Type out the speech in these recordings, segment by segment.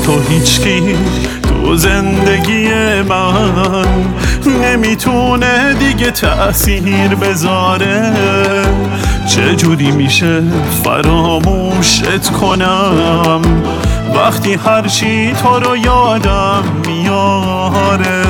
تو هیچکی تو زندگی من نمیتونه دیگه تأثیر بذاره. چجوری میشه فراموشت کنم وقتی هرچی تو رو یادم میاره؟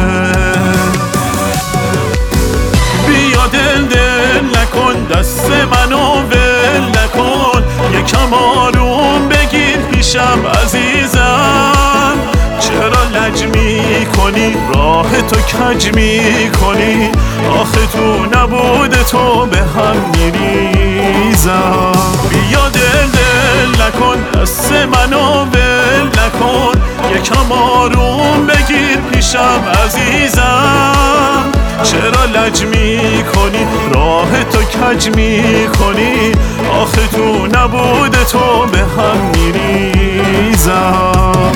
بیا دل نکن، دست منو ول نکن، یکم آروم بگیر پیشم عزیزم. چرا لج میکنی راه تو کج میکنی؟ آخه تو نبود تو به هم میریزم. بیا دل نکن، دست منو ول نکن، یکم آروم بگیر پیشم عزیزم. چرا لج میکنی راه تو کج میکنی؟ آخه تو نبود تو به هم میریزم.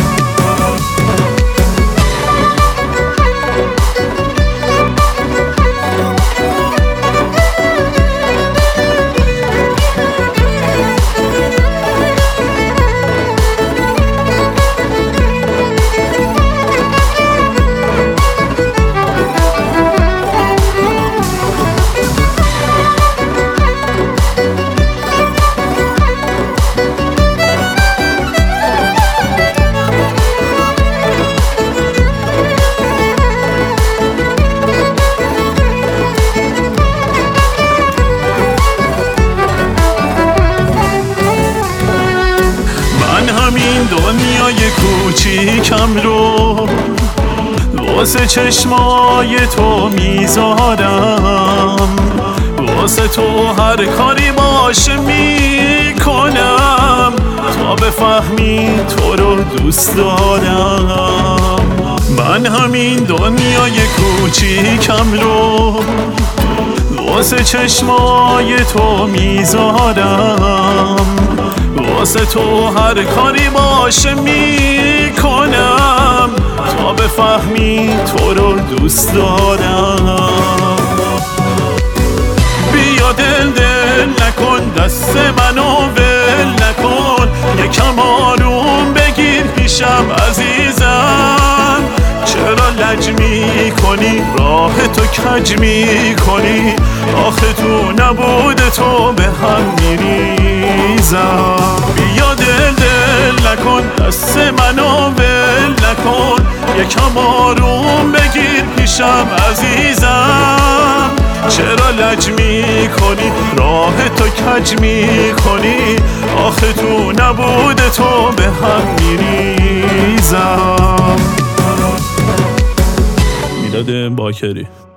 این دنیای کوچیکم رو واسه چشمای تو میذارم، واسه تو هر کاری باشه میکنم تا بفهمی تو رو دوست دارم. من همین دنیای کوچیکم رو واسه چشمای تو میذارم، واسه تو هر کاری باشه میکنم تا بفهمی تو رو دوست دارم. بیا دل نکن، دست منو ول نکن، یکم آروم بگیر پیشم عزیزم. چرا لج میکنی راه تو کج میکنی؟ آخه تو نبود تو به هم میریزم. بیا دل نکن، دست منو ول نکن، یکم آروم بگیر پیشم عزیزم. چرا لج میکنی راه تو کج میکنی؟ آخه تو نبود تو به هم میریزم. میلاد باکری.